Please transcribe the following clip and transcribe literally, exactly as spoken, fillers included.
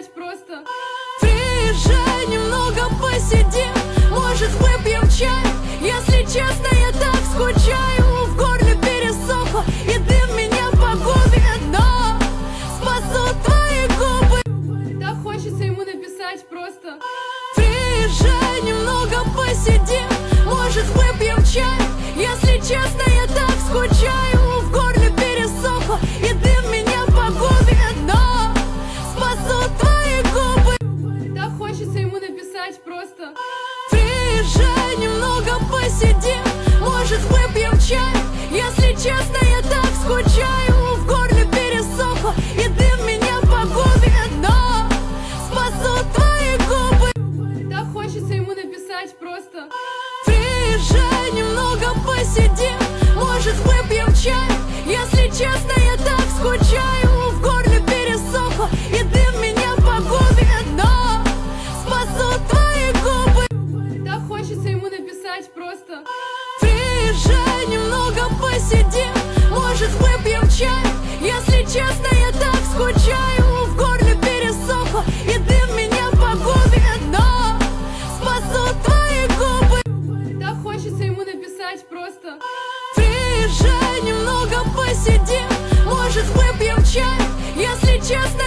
написать просто: приезжай, немного посидим, может выпьем чай. Если честно, я так скучаю, в горле пересохло, и дым меня погубит, но спасут твои губы. Так хочется ему написать просто: приезжай, немного посидим, может выпьем чай. Если честно, я так скучаю, в горле пересохло, и дым меня погубит, но спасут твои губы. Так хочется ему написать просто: приезжай, немного посидим, может выпьем чай. Если честно, я так скучаю, в горле пересохло, и дым меня погубит, но спасут твои губы. Так хочется ему написать просто: приезжай, немного посидим, может выпьем чай. Если честно, я так скучаю, в горле пересохло, и дым меня погубит, но спасут твои губы. Так хочется ему написать просто: приезжай, немного посидим, может выпьем чай. Если честно, я так скучаю, в горле пересохло, и дым меня погубит, но спасут твои губы. Так хочется ему написать просто: приезжай, немного посидим, может выпьем чай. Если честно,